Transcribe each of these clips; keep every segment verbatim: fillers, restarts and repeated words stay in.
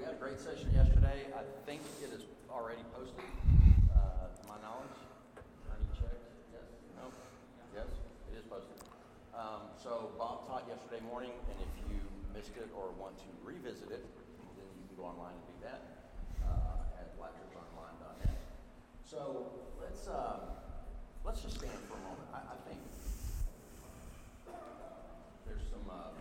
we had a great session yesterday. I think it is already posted, uh, to my knowledge. Any checked? Yes? No? Yes? It is posted. Um, so Bob taught yesterday morning, and if you missed it or want to revisit it, then you can go online and do that uh, at black church online dot net. So let's uh, let's just stand for a moment. I, I think there's some. Uh,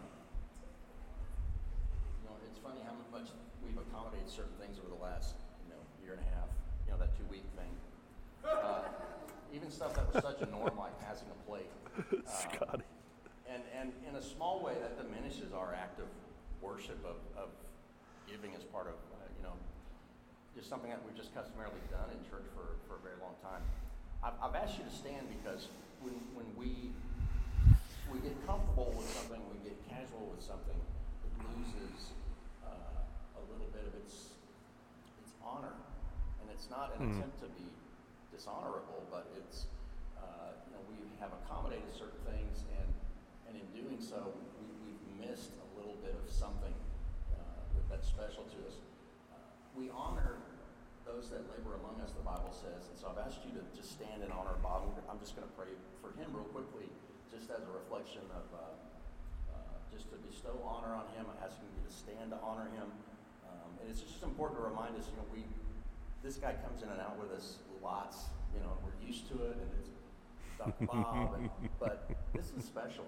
you know, it's funny how much we've accommodated certain things over the last, you know, year and a half. You know, that two-week thing. Uh, even stuff that was such a norm, like passing a plate. Uh, Scotty. And, and in a small way, that diminishes our act of worship, of, of giving as part of, uh, you know, just something that we've just customarily done in church for, for a very long time. I've, I've asked you to stand because when, when we we get comfortable with something, we get casual with something, it loses uh, a little bit of its its honor. And it's not an mm. attempt to be dishonorable, but it's, uh, you know, we have accommodated certain things, and and in doing so, we, we've missed a little bit of something uh, that's special to us. Uh, we honor those that labor among us, the Bible says, and so I've asked you to just stand and honor Bob. I'm just going to pray for him real quickly, just as a reflection of, uh, uh, just to bestow honor on him. I'm asking you to stand to honor him. Um, and it's just important to remind us, you know, we, this guy comes in and out with us lots, you know, we're used to it, and it's Doctor Bob, and, but this is special.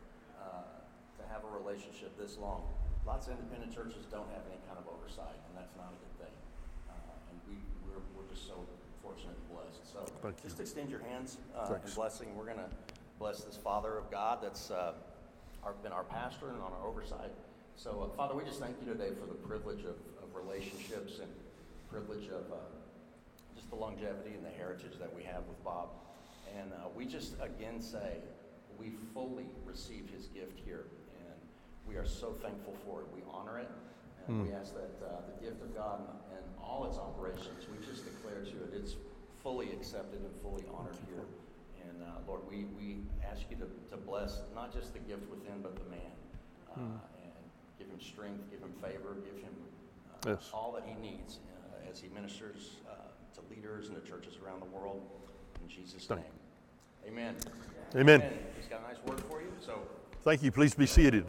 To have a relationship this long. Lots of independent churches don't have any kind of oversight, and that's not a good thing. Uh, and we, we're, we're just so fortunate and blessed. So Thank just you. extend your hands uh, in blessing. We're going to bless this Father of God that's uh, our, been our pastor and on our oversight. So, uh, Father, we just thank you today for the privilege of, of relationships and privilege of uh, just the longevity and the heritage that we have with Bob. And uh, we just again say, we fully received his gift here, and we are so thankful for it. We honor it, and mm. we ask that uh, the gift of God and all its operations, we just declare to it, it's fully accepted and fully honored here. And uh, Lord, we, we ask you to, to bless not just the gift within, but the man, uh, mm. and give him strength, give him favor, give him uh, yes. all that he needs uh, as he ministers uh, to leaders and to churches around the world. In Jesus' name. Amen. Amen. Amen. He's got a nice word for you. So, thank you. Please be seated.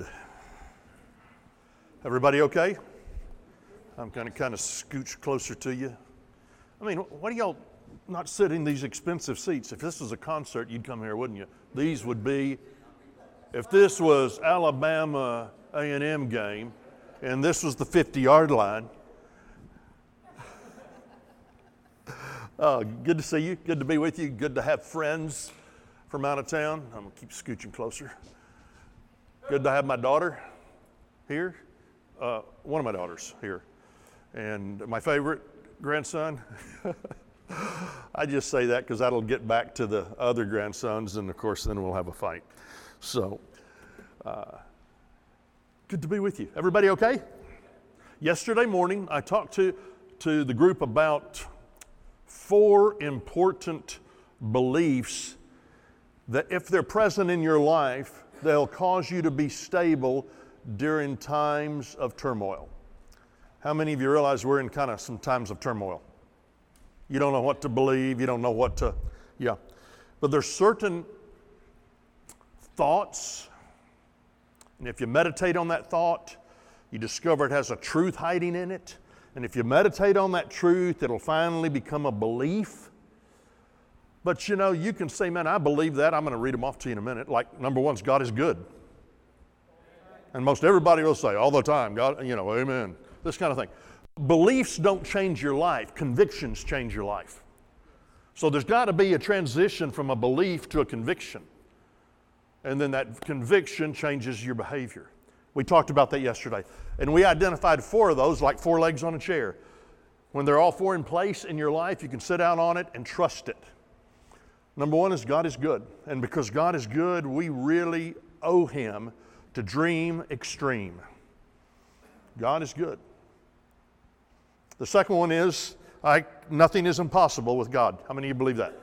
Everybody okay? I'm going to kind of scooch closer to you. I mean, why do y'all not sit in these expensive seats? If this was a concert, you'd come here, wouldn't you? These would be, if this was Alabama A and M game, and this was the fifty-yard line. Uh, good to see you. Good to be with you. Good to have friends from out of town. I'm going to keep scooching closer. Good to have my daughter here. Uh, one of my daughters here. And my favorite grandson. I just say that because that'll get back to the other grandsons, and of course then we'll have a fight. So, uh, good to be with you. Everybody okay? Yesterday morning I talked to, to the group about four important beliefs that if they're present in your life, they'll cause you to be stable during times of turmoil. How many of you realize we're in kind of some times of turmoil? You don't know what to believe, you don't know what to, yeah. But there's certain thoughts, and if you meditate on that thought, you discover it has a truth hiding in it. And if you meditate on that truth, it'll finally become a belief. But you know, you can say, man, I believe that. I'm going to read them off to you in a minute. Like, number one is God is good. And most everybody will say all the time, God, you know, amen. This kind of thing. Beliefs don't change your life. Convictions change your life. So there's got to be a transition from a belief to a conviction. And then that conviction changes your behavior. We talked about that yesterday. And we identified four of those like four legs on a chair. When they're all four in place in your life, you can sit down on it and trust it. Number one is God is good. And because God is good, we really owe Him to dream extreme. God is good. The second one is I, nothing is impossible with God. How many of you believe that?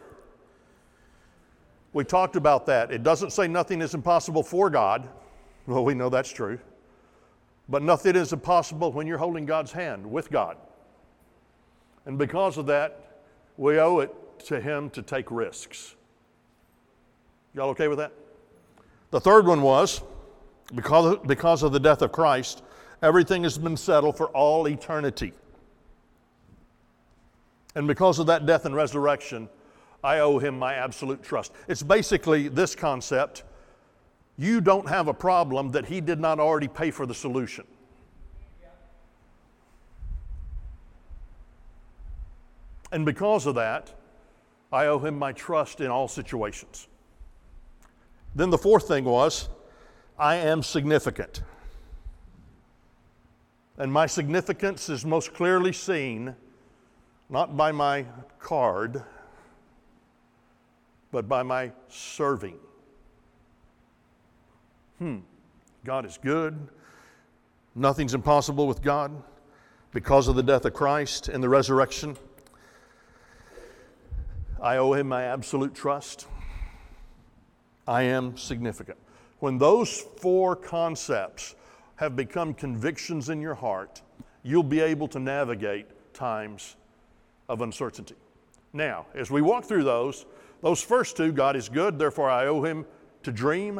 We talked about that. It doesn't say nothing is impossible for God. Well, we know that's true. But nothing is impossible when you're holding God's hand with God. And because of that, we owe it to Him to take risks. Y'all okay with that? The third one was, because of, because of the death of Christ, everything has been settled for all eternity. And because of that death and resurrection, I owe Him my absolute trust. It's basically this concept: you don't have a problem that He did not already pay for the solution. And because of that, I owe Him my trust in all situations. Then the fourth thing was, I am significant. And my significance is most clearly seen not by my card, but by my serving. Hmm, God is good. Nothing's impossible with God. Because of the death of Christ and the resurrection, I owe Him my absolute trust. I am significant. When those four concepts have become convictions in your heart, you'll be able to navigate times of uncertainty. Now, as we walk through those, those first two, God is good, therefore I owe Him to dream.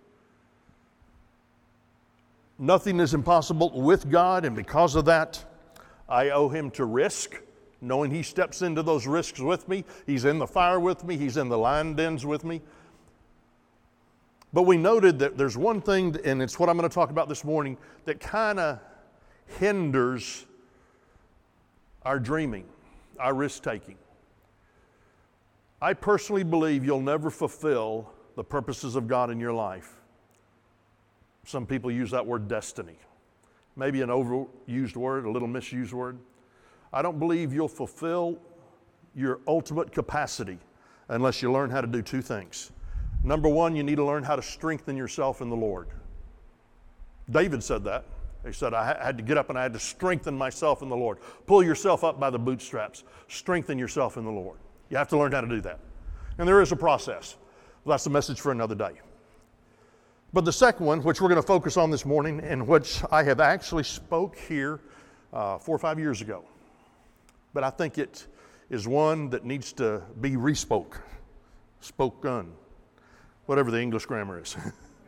Nothing is impossible with God, and because of that, I owe Him to risk, knowing He steps into those risks with me. He's in the fire with me. He's in the lion dens with me. But we noted that there's one thing, and it's what I'm going to talk about this morning, that kind of hinders our dreaming, our risk-taking. I personally believe you'll never fulfill the purposes of God in your life. Some people use that word destiny. Maybe an overused word, a little misused word. I don't believe you'll fulfill your ultimate capacity unless you learn how to do two things. Number one, you need to learn how to strengthen yourself in the Lord. David said that. He said, I had to get up and I had to strengthen myself in the Lord. Pull yourself up by the bootstraps. Strengthen yourself in the Lord. You have to learn how to do that. And there is a process. Well, that's the message for another day. But the second one, which we're going to focus on this morning, and which I have actually spoke here uh, four or five years ago. But I think it is one that needs to be respoke, spoken, whatever the English grammar is.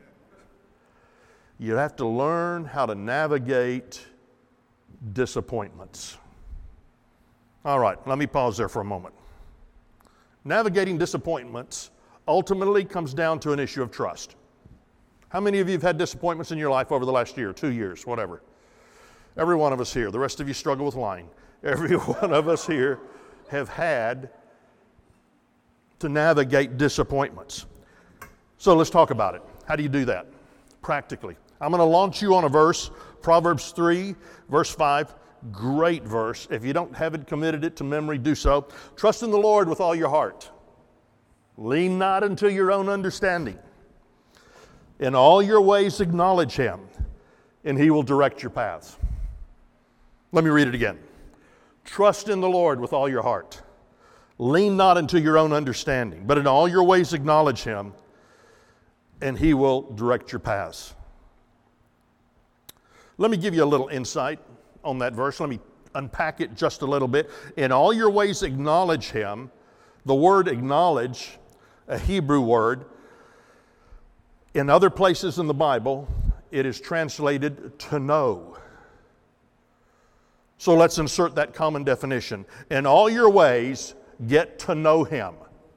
You have to learn how to navigate disappointments. All right, let me pause there for a moment. Navigating disappointments ultimately comes down to an issue of trust. How many of you have had disappointments in your life over the last year, two years, whatever? Every one of us here. The rest of you struggle with lying. Every one of us here have had to navigate disappointments. So let's talk about it. How do you do that practically? I'm going to launch you on a verse, Proverbs three, verse five. Great verse. If you don't have it committed it to memory, do so. Trust in the Lord with all your heart. Lean not unto your own understanding. In all your ways acknowledge Him, and He will direct your paths. Let me read it again. Trust in the Lord with all your heart. Lean not unto your own understanding, but in all your ways acknowledge Him, and He will direct your paths. Let me give you a little insight on that verse. Let me unpack it just a little bit. In all your ways acknowledge Him. The word acknowledge, a Hebrew word, in other places in the Bible, it is translated to know. So let's insert that common definition. In all your ways, get to know Him.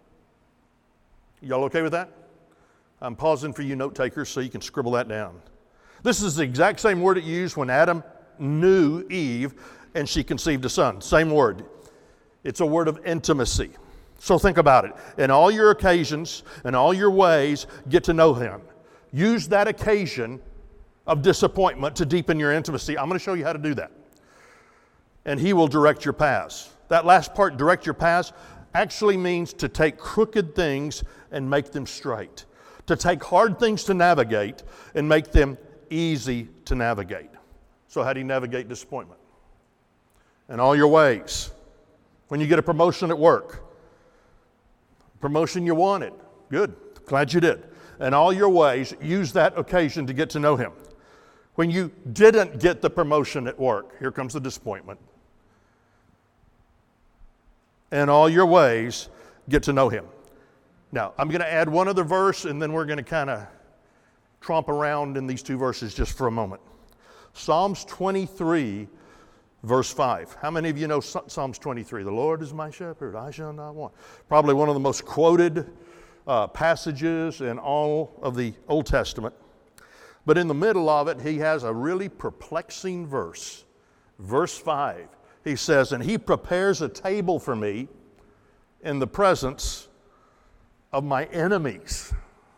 Y'all okay with that? I'm pausing for you note takers so you can scribble that down. This is the exact same word it used when Adam knew Eve and she conceived a son. Same word. It's a word of intimacy. So think about it. In all your occasions, in all your ways, get to know Him. Use that occasion of disappointment to deepen your intimacy. I'm going to show you how to do that. And He will direct your paths. That last part, direct your paths, actually means to take crooked things and make them straight. To take hard things to navigate and make them easy to navigate. So how do you navigate disappointment? In all your ways. When you get a promotion at work, promotion you wanted, good, glad you did. In all your ways, use that occasion to get to know Him. When you didn't get the promotion at work, here comes the disappointment. In all your ways, get to know him. Now, I'm going to add one other verse, and then we're going to kind of tromp around in these two verses just for a moment. Psalms twenty-three, verse five. How many of you know Psalms twenty-three? The Lord is my shepherd, I shall not want. Probably one of the most quoted uh, passages in all of the Old Testament. But in the middle of it, he has a really perplexing verse. Verse five. He says, and he prepares a table for me in the presence of my enemies.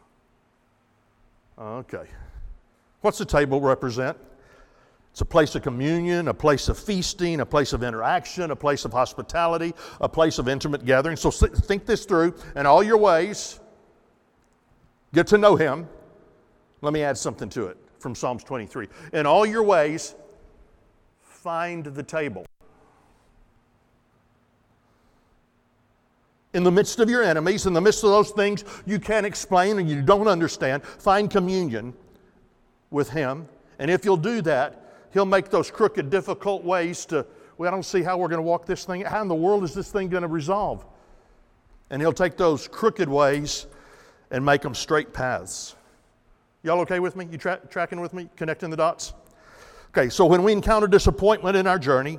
Okay. What's the table represent? It's a place of communion, a place of feasting, a place of interaction, a place of hospitality, a place of intimate gathering. So think this through. In all your ways, get to know him. Let me add something to it from Psalms twenty-three. In all your ways, find the table. In the midst of your enemies, in the midst of those things you can't explain and you don't understand, find communion with him. And if you'll do that, he'll make those crooked, difficult ways to, well, I don't see how we're going to walk this thing. How in the world is this thing going to resolve? And he'll take those crooked ways and make them straight paths. Y'all okay with me? You tra- tracking with me? Connecting the dots? Okay, so when we encounter disappointment in our journey,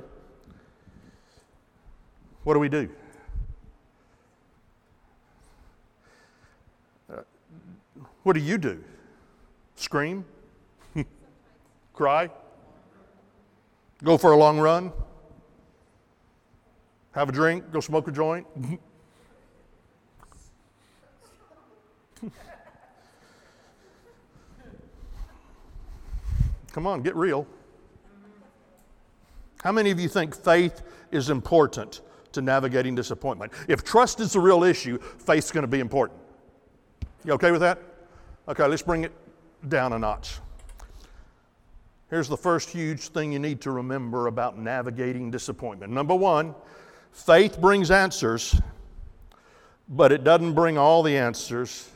what do we do? Uh, what do you do? Scream? Cry? Go for a long run? Have a drink? Go smoke a joint? Come on, get real. How many of you think faith is important to navigating disappointment? If trust is the real issue, faith's going to be important. You okay with that? Okay, let's bring it down a notch. Here's the first huge thing you need to remember about navigating disappointment. Number one, faith brings answers, but it doesn't bring all the answers.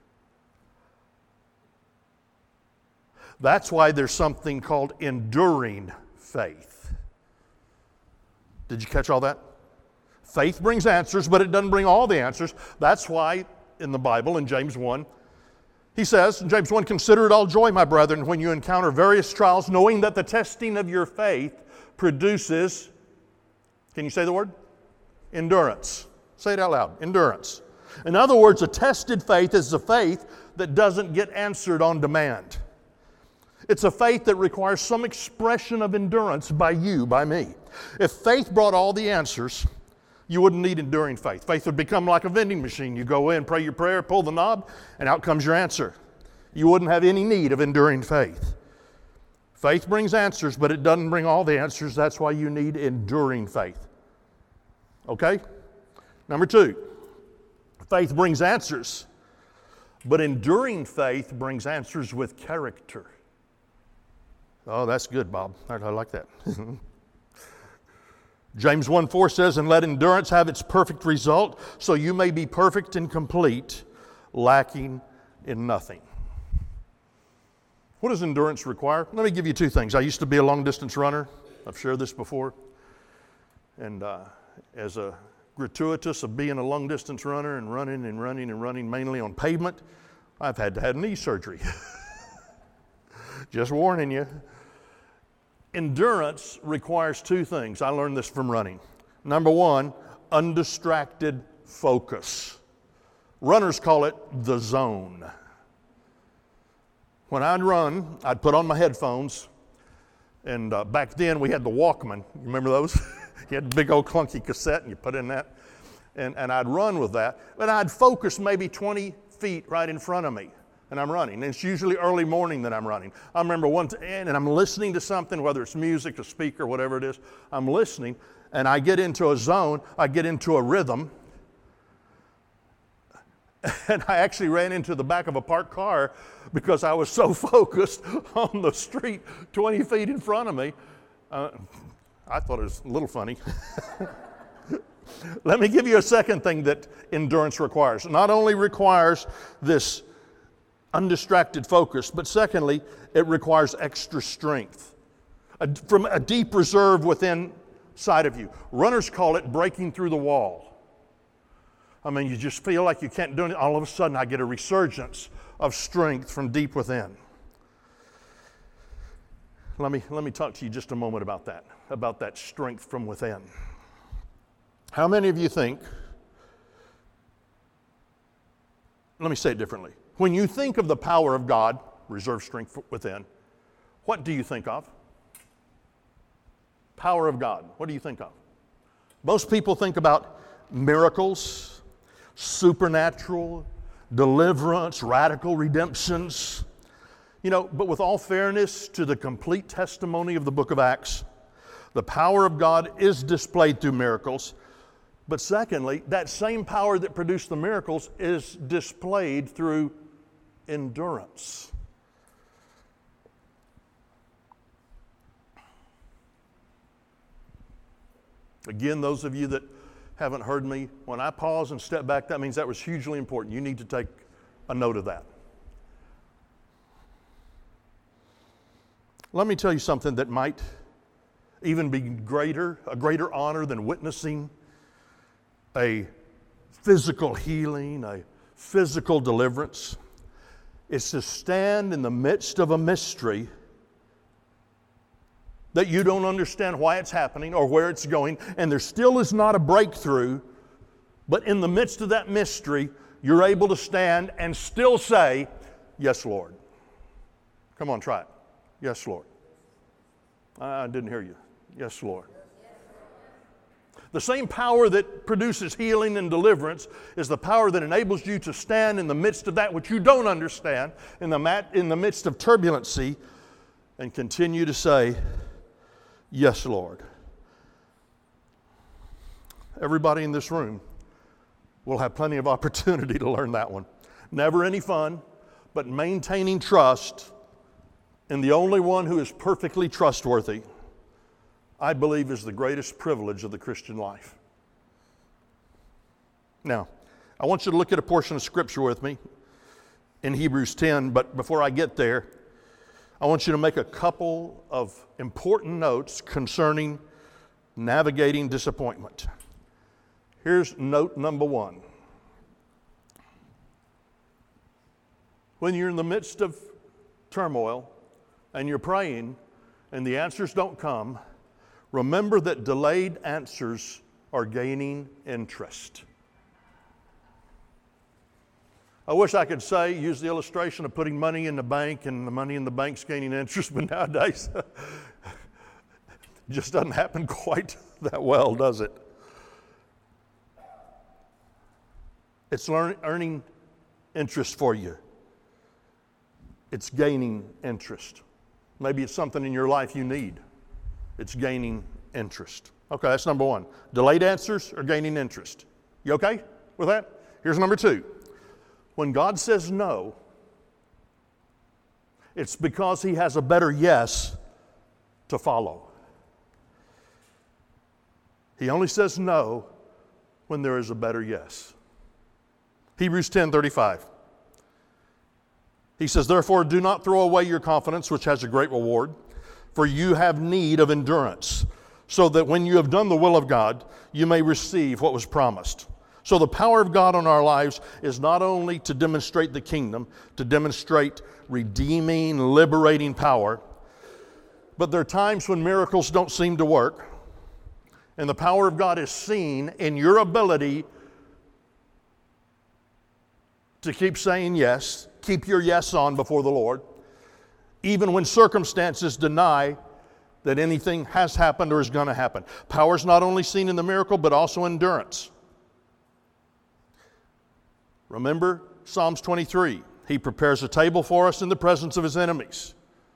That's why there's something called enduring faith. Did you catch all that? Faith brings answers, but it doesn't bring all the answers. That's why in the Bible, in James one, he says, in James one, consider it all joy, my brethren, when you encounter various trials, knowing that the testing of your faith produces, can you say the word? Endurance. Say it out loud. Endurance. In other words, a tested faith is a faith that doesn't get answered on demand. It's a faith that requires some expression of endurance by you, by me. If faith brought all the answers, you wouldn't need enduring faith. Faith would become like a vending machine. You go in, pray your prayer, pull the knob, and out comes your answer. You wouldn't have any need of enduring faith. Faith brings answers, but it doesn't bring all the answers. That's why you need enduring faith. Okay? Number two, faith brings answers, but enduring faith brings answers with character. Oh, that's good, Bob. I like that. James one four says, and let endurance have its perfect result, so you may be perfect and complete, lacking in nothing. What does endurance require? Let me give you two things. I used to be a long-distance runner. I've shared this before. And uh, as a gratuitous of being a long-distance runner and running and running and running mainly on pavement, I've had to have knee surgery. Just warning you. Endurance requires two things. I learned this from running. Number one, undistracted focus. Runners call it the zone. When I'd run, I'd put on my headphones, and uh, back then we had the Walkman. You remember those? You had a big old clunky cassette, and you put in that, and, and I'd run with that. But I'd focus maybe twenty feet right in front of me. And I'm running. And it's usually early morning that I'm running. I remember one time, and I'm listening to something, whether it's music, a speaker, whatever it is. I'm listening, and I get into a zone. I get into a rhythm. And I actually ran into the back of a parked car because I was so focused on the street twenty feet in front of me. Uh, I thought it was a little funny. Let me give you a second thing that endurance requires. It not only requires this undistracted focus. But secondly, it requires extra strength, a, from a deep reserve within side of you. Runners call it breaking through the wall. I mean, you just feel like you can't do it. All of a sudden, I get a resurgence of strength from deep within. Let me, let me talk to you just a moment about that, about that strength from within. How many of you think, let me say it differently. When you think of the power of God, reserve strength within, what do you think of? Power of God. What do you think of? Most people think about miracles, supernatural, deliverance, radical redemptions. You know, but with all fairness to the complete testimony of the book of Acts, the power of God is displayed through miracles. But secondly, that same power that produced the miracles is displayed through endurance. Again, those of you that haven't heard me, when I pause and step back, that means that was hugely important. You need to take a note of that. Let me tell you something that might even be greater, a greater honor than witnessing a physical healing, a physical deliverance. It's to stand in the midst of a mystery that you don't understand why it's happening or where it's going, and there still is not a breakthrough, but in the midst of that mystery, you're able to stand and still say, "Yes, Lord." Come on, try it. "Yes, Lord." I didn't hear you. "Yes, Lord." The same power that produces healing and deliverance is the power that enables you to stand in the midst of that which you don't understand, in the, mat, in the midst of turbulency, and continue to say, "Yes, Lord." Everybody in this room will have plenty of opportunity to learn that one. Never any fun, but maintaining trust in the only one who is perfectly trustworthy, I believe, is the greatest privilege of the Christian life. Now, I want you to look at a portion of Scripture with me in Hebrews ten, but before I get there, I want you to make a couple of important notes concerning navigating disappointment. Here's note number one. When you're in the midst of turmoil and you're praying and the answers don't come, remember that delayed answers are gaining interest. I wish I could say, use the illustration of putting money in the bank and the money in the bank's gaining interest, but nowadays it just doesn't happen quite that well, does it? It's learn, earning interest for you. It's gaining interest. Maybe it's something in your life you need. It's gaining interest. Okay, that's number one. Delayed answers are gaining interest. You okay with that? Here's number two. When God says no, it's because He has a better yes to follow. He only says no when there is a better yes. Hebrews ten thirty-five. He says, "Therefore do not throw away your confidence, which has a great reward, for you have need of endurance, so that when you have done the will of God, you may receive what was promised." So the power of God on our lives is not only to demonstrate the kingdom, to demonstrate redeeming, liberating power, but there are times when miracles don't seem to work, and the power of God is seen in your ability to keep saying yes, keep your yes on before the Lord, even when circumstances deny that anything has happened or is going to happen. Power is not only seen in the miracle, but also endurance. Remember Psalms twenty-three. He prepares a table for us in the presence of His enemies.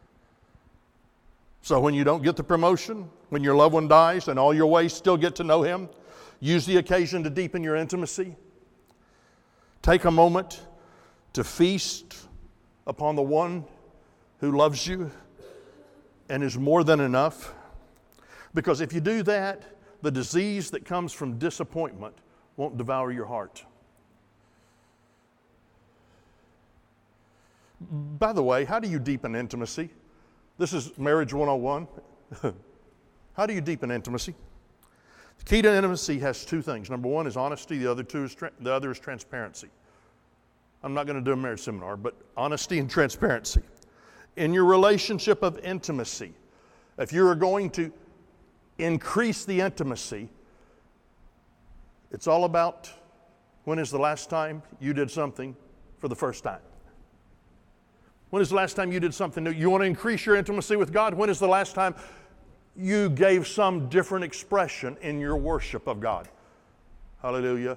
So when you don't get the promotion, when your loved one dies and all your ways still get to know Him, use the occasion to deepen your intimacy. Take a moment to feast upon the one who loves you and is more than enough. Because if you do that, the disease that comes from disappointment won't devour your heart. By the way, how do you deepen intimacy? This is Marriage one oh one. How do you deepen intimacy? The key to intimacy has two things. Number one is honesty. The other two is tra- the other is transparency. I'm not going to do a marriage seminar, but honesty and transparency. In your relationship of intimacy, if you are going to increase the intimacy, it's all about when is the last time you did something for the first time. When is the last time you did something new? You want to increase your intimacy with God? When is the last time you gave some different expression in your worship of God? Hallelujah.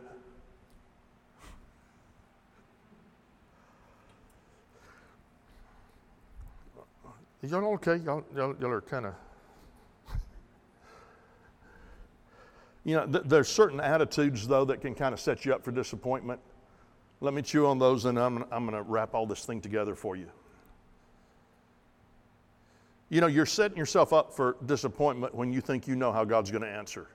Y'all okay? Y'all, y'all, y'all are kind of... You know, th- there's certain attitudes, though, that can kind of set you up for disappointment. Let me chew on those, and I'm, I'm going to wrap all this thing together for you. You know, you're setting yourself up for disappointment when you think you know how God's going to answer.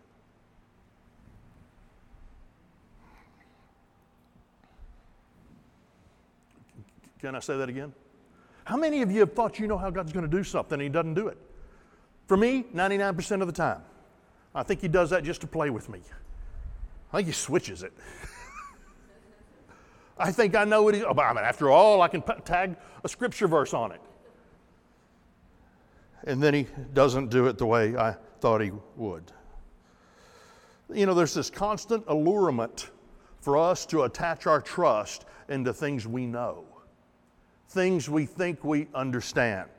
Can I say that again? How many of you have thought you know how God's going to do something and He doesn't do it? For me, ninety-nine percent of the time. I think He does that just to play with me. I think He switches it. I think I know what He... I mean, after all, I can tag a scripture verse on it. And then He doesn't do it the way I thought He would. You know, there's this constant allurement for us to attach our trust into things we know, things we think we understand.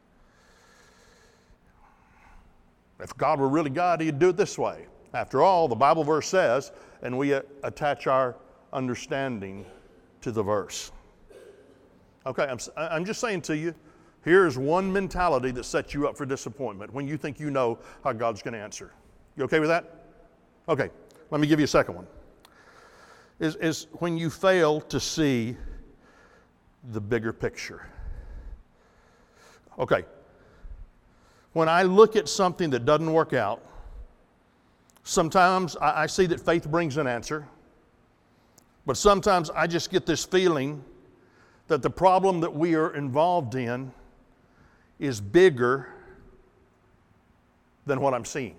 If God were really God, He'd do it this way. After all, the Bible verse says, and we attach our understanding to the verse. Okay, I'm, I'm just saying to you, here's one mentality that sets you up for disappointment when you think you know how God's going to answer. You okay with that? Okay, let me give you a second one. Is, is when you fail to see the bigger picture. Okay, when I look at something that doesn't work out, sometimes I, I see that faith brings an answer, but sometimes I just get this feeling that the problem that we are involved in is bigger than what I'm seeing.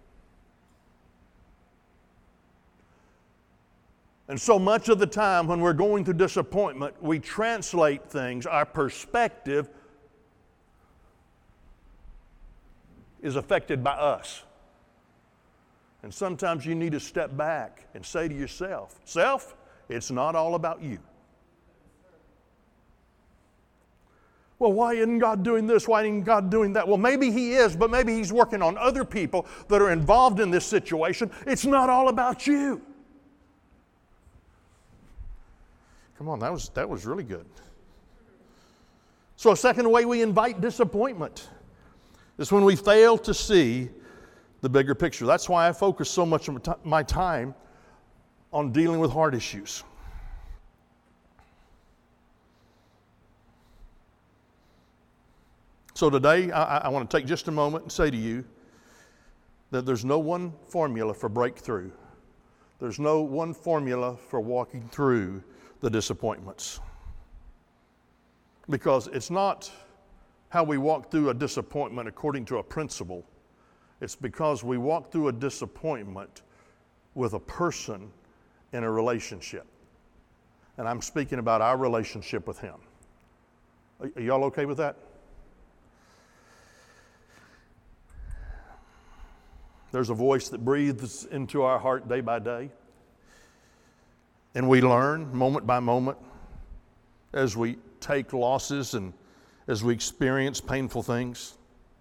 And so much of the time when we're going through disappointment, we translate things, our perspective is affected by us. And sometimes you need to step back and say to yourself, self, it's not all about you. Well, why isn't God doing this? Why isn't God doing that? Well, maybe He is, but maybe He's working on other people that are involved in this situation. It's not all about you. Come on, that was, that was really good. So a second way we invite disappointment is when we fail to see the bigger picture. That's why I focus so much of my time on dealing with heart issues. So today, I, I want to take just a moment and say to you that there's no one formula for breakthrough. There's no one formula for walking through the disappointments. Because it's not how we walk through a disappointment according to a principle. It's because we walk through a disappointment with a person in a relationship. And I'm speaking about our relationship with Him. Are, are y'all okay with that? There's a voice that breathes into our heart day by day. And we learn moment by moment as we take losses and as we experience painful things.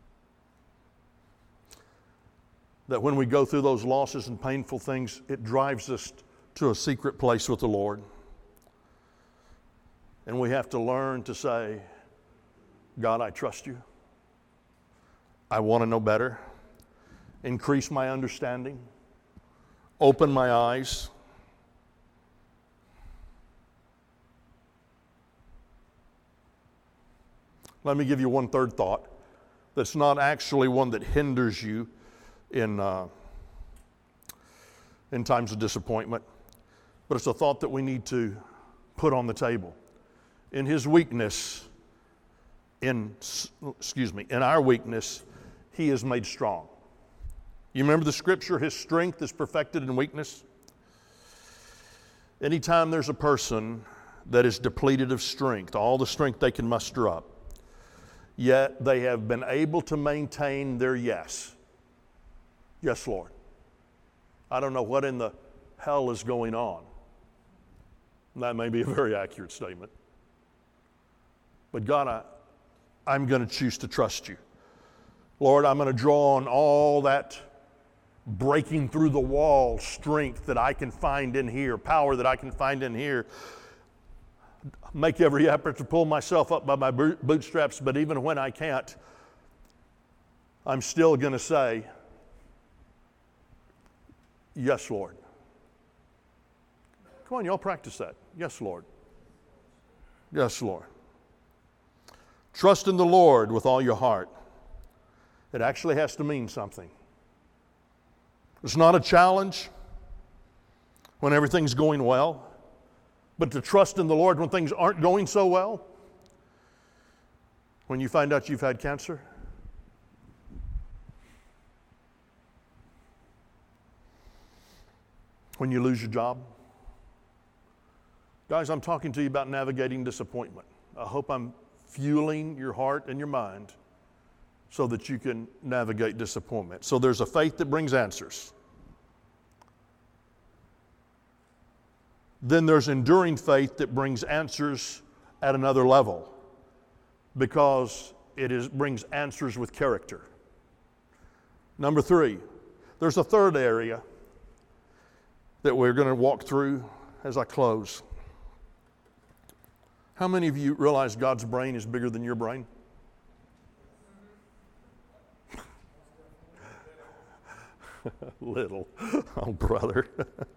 That when we go through those losses and painful things, it drives us to a secret place with the Lord. And we have to learn to say, God, I trust you. I want to know better. Increase my understanding. Open my eyes. Let me give you one third thought that's not actually one that hinders you in, uh, in times of disappointment, but it's a thought that we need to put on the table. in His weakness, in, excuse me, in our weakness, He is made strong. You remember the scripture, His strength is perfected in weakness? Anytime there's a person that is depleted of strength, all the strength they can muster up, yet they have been able to maintain their yes. Yes, Lord. I don't know what in the hell is going on. That may be a very accurate statement. But God, I, I'm going to choose to trust You. Lord, I'm going to draw on all that breaking through the wall strength that I can find in here, power that I can find in here. Make every effort to pull myself up by my bootstraps, but even when I can't, I'm still going to say, yes, Lord. Come on, y'all practice that. Yes, Lord. Yes, Lord. Trust in the Lord with all your heart. It actually has to mean something. It's not a challenge when everything's going well, but to trust in the Lord when things aren't going so well. When you find out you've had cancer, when you lose your job. Guys, I'm talking to you about navigating disappointment. I hope I'm fueling your heart and your mind so that you can navigate disappointment. So there's a faith that brings answers. Then there's enduring faith that brings answers at another level, because it is, brings answers with character. Number three, there's a third area that we're going to walk through as I close. How many of you realize God's brain is bigger than your brain? Little, oh brother.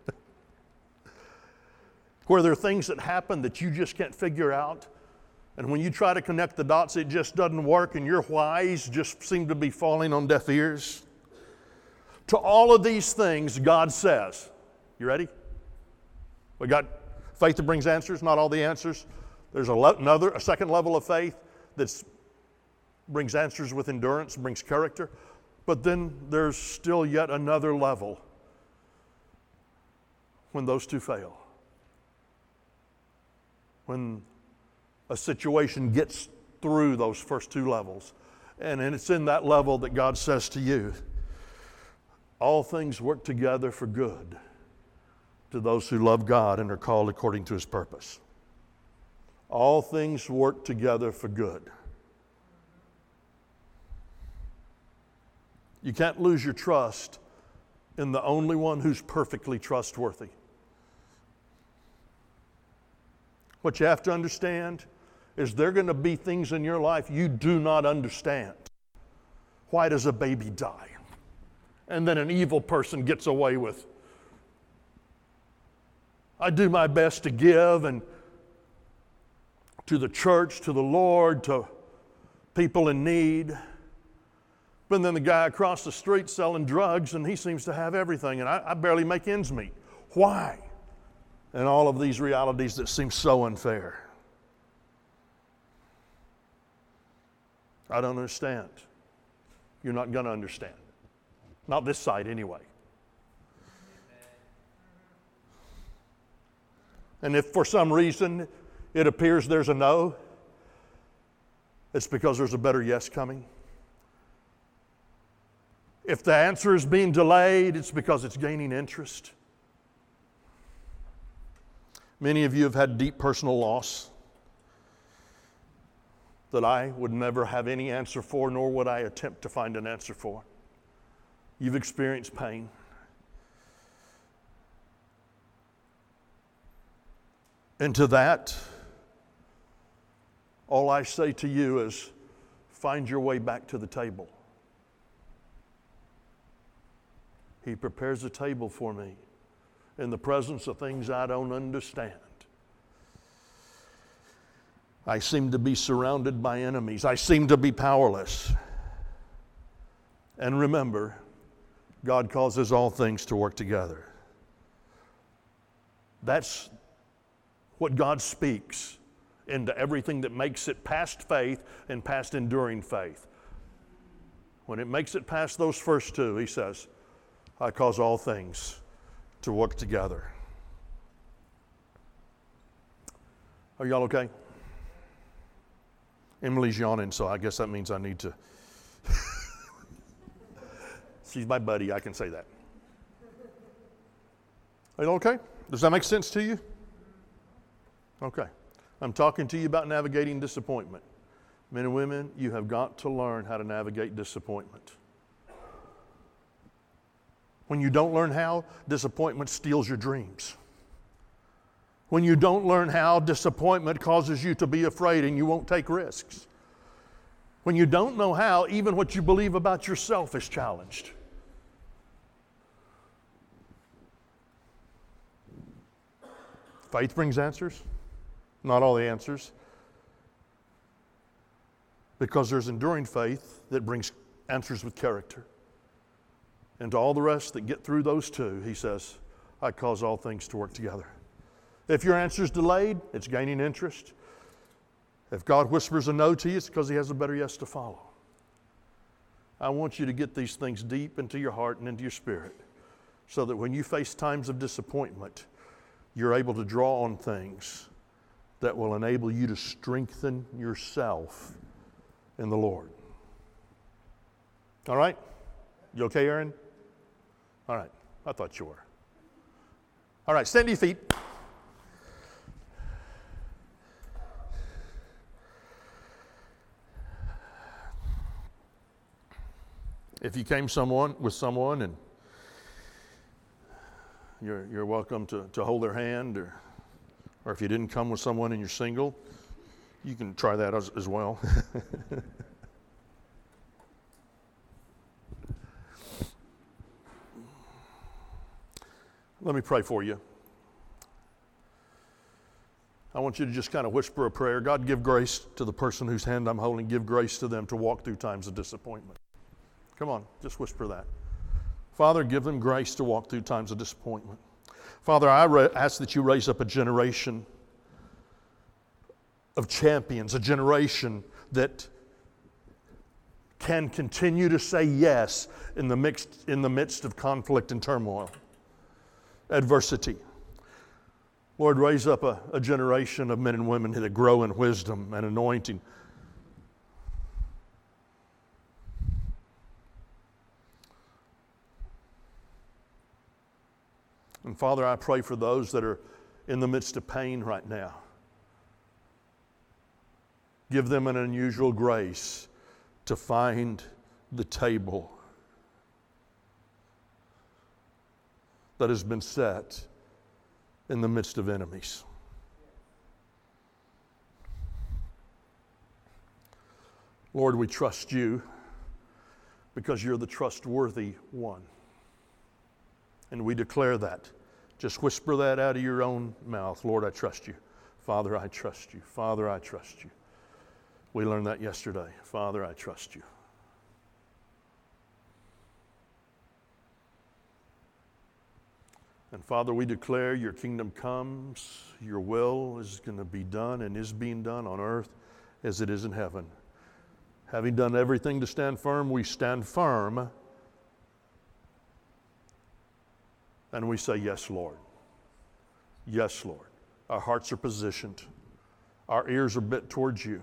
Where there are things that happen that you just can't figure out, and when you try to connect the dots, it just doesn't work, and your whys just seem to be falling on deaf ears. To all of these things, God says, you ready? We got faith that brings answers, not all the answers. There's a le- another, a second level of faith that brings answers with endurance, brings character. But then there's still yet another level when those two fail. When a situation gets through those first two levels. And, and it's in that level that God says to you, all things work together for good to those who love God and are called according to His purpose. All things work together for good. You can't lose your trust in the only one who's perfectly trustworthy. What you have to understand is there are going to be things in your life you do not understand. Why does a baby die? And then an evil person gets away with. I do my best to give and to the church, to the Lord, to people in need. But then the guy across the street selling drugs, and he seems to have everything, and I, I barely make ends meet. Why? And all of these realities that seem so unfair. I don't understand. You're not going to understand. Not this side anyway. And if for some reason it appears there's a no, it's because there's a better yes coming. If the answer is being delayed, it's because it's gaining interest. Many of you have had deep personal loss that I would never have any answer for, nor would I attempt to find an answer for. You've experienced pain. And to that, all I say to you is, find your way back to the table. He prepares a table for me in the presence of things I don't understand. I seem to be surrounded by enemies. I seem to be powerless. And remember, God causes all things to work together. That's what God speaks into everything that makes it past faith and past enduring faith. When it makes it past those first two, he says, I cause all things to work together. Are y'all okay? Emily's yawning, so I guess that means I need to. She's my buddy, I can say that. Are you okay? Does that make sense to you? Okay. I'm talking to you about navigating disappointment. Men and women, you have got to learn how to navigate disappointment. When you don't learn how, disappointment steals your dreams. When you don't learn how, disappointment causes you to be afraid and you won't take risks. When you don't know how, even what you believe about yourself is challenged. Faith brings answers, not all the answers. Because there's enduring faith that brings answers with character. And to all the rest that get through those two, he says, I cause all things to work together. If your answer's delayed, it's gaining interest. If God whispers a no to you, it's because he has a better yes to follow. I want you to get these things deep into your heart and into your spirit so that when you face times of disappointment, you're able to draw on things that will enable you to strengthen yourself in the Lord. All right? You okay, Aaron? All right. I thought you were. All right, stand to your feet. If you came someone with someone and you're you're welcome to, to hold their hand, or or if you didn't come with someone and you're single, you can try that as, as well. Let me pray for you. I want you to just kind of whisper a prayer. God, give grace to the person whose hand I'm holding. Give grace to them to walk through times of disappointment. Come on, just whisper that. Father, give them grace to walk through times of disappointment. Father, I ra- ask that you raise up a generation of champions, a generation that can continue to say yes in the mixed, in the midst of conflict and turmoil, adversity. Lord, raise up a, a generation of men and women that grow in wisdom and anointing. And Father, I pray for those that are in the midst of pain right now. Give them an unusual grace to find the table that has been set in the midst of enemies. Lord, we trust you because you're the trustworthy one. And we declare that. Just whisper that out of your own mouth. Lord, I trust you. Father, I trust you. Father, I trust you. We learned that yesterday. Father, I trust you. And Father, we declare your kingdom comes, your will is going to be done and is being done on earth as it is in heaven. Having done everything to stand firm, we stand firm. And we say, yes, Lord. Yes, Lord. Our hearts are positioned. Our ears are bent towards you.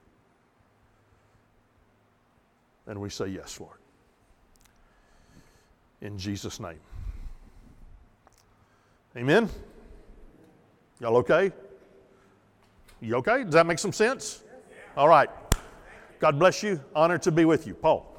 And we say, yes, Lord. In Jesus' name. Amen? Y'all okay? You okay? Does that make some sense? All right. God bless you. Honored to be with you. Paul.